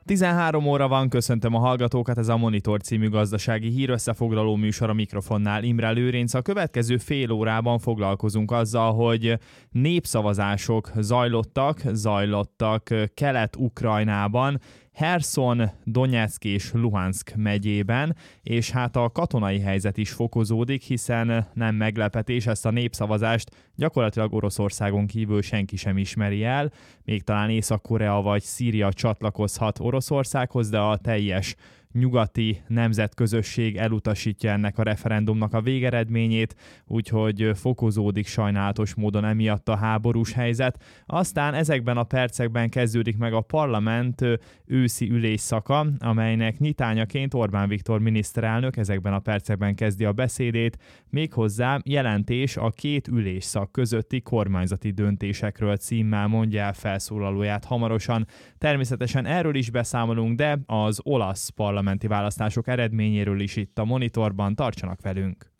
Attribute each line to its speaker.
Speaker 1: 13 óra van, köszöntöm a hallgatókat, ez a Monitor című gazdasági hírösszefoglaló műsor, a mikrofonnál Imre Lőrinc. A következő fél órában foglalkozunk azzal, hogy népszavazások zajlottak Kelet-Ukrajnában, Herson, Donyeck és Luhanszk megyében, és hát a katonai helyzet is fokozódik, hiszen nem meglepetés, ezt a népszavazást gyakorlatilag Oroszországon kívül senki sem ismeri el, még talán Észak-Korea vagy Szíria csatlakozhat Oroszországhoz, de a teljes nyugati nemzetközösség elutasítja ennek a referendumnak a végeredményét, úgyhogy fokozódik sajnálatos módon emiatt a háborús helyzet. Aztán ezekben a percekben kezdődik meg a parlament őszi ülésszaka, amelynek nyitányaként Orbán Viktor miniszterelnök ezekben a percekben kezdi a beszédét, méghozzá jelentés a két ülésszak közötti kormányzati döntésekről címmel mondja el felszólalóját hamarosan. Természetesen erről is beszámolunk, de az olasz parlamenti választások eredményéről is itt a Monitorban, tartsanak velünk!